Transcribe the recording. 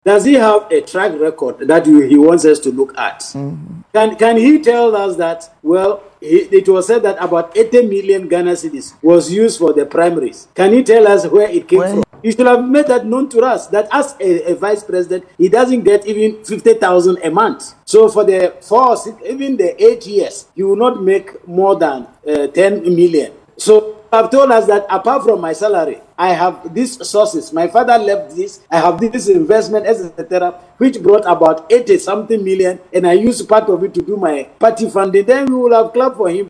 Does he have a track record that he wants us to look at? Can he tell us that, well, it was said that about 80 million Ghana cedis was used for the primaries. Can he tell us where it came from? He should have made that known to us, that as a vice president, he doesn't get even 50,000 a month. So for the even the 8 years, he will not make more than 10 million. So have told us that apart from my salary, I have these sources. My father left this. I have this investment, etc., which brought about 80-something million, and I used part of it to do my party funding. Then we will have clapped for him.